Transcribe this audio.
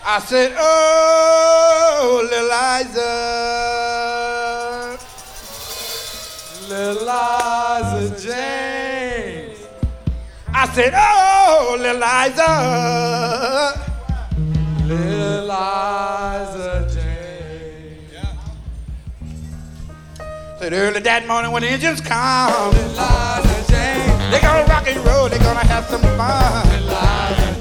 I said, oh, Liza. Liza James. I said, oh, Liza. Liza James. Yeah. Said early that morning when the engines come, Liza James. they gonna rock and roll, they gonna have some fun. Liza